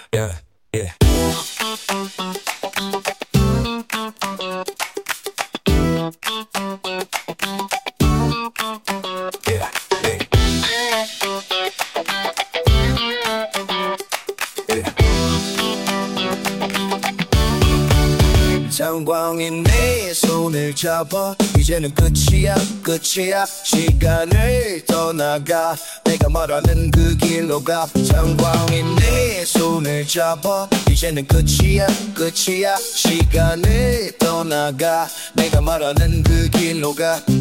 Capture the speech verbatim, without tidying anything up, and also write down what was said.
Yeah, yeah. Yeah, yeah. 장광인 내 손을 잡아 이제는 끝이야 끝이야 시간을 떠나가 내가 말하는 그 길로 가 장광인 내 손을 잡아 이제는 끝이야 끝이야 시간을 떠나가 내가 말하는 그 길로 가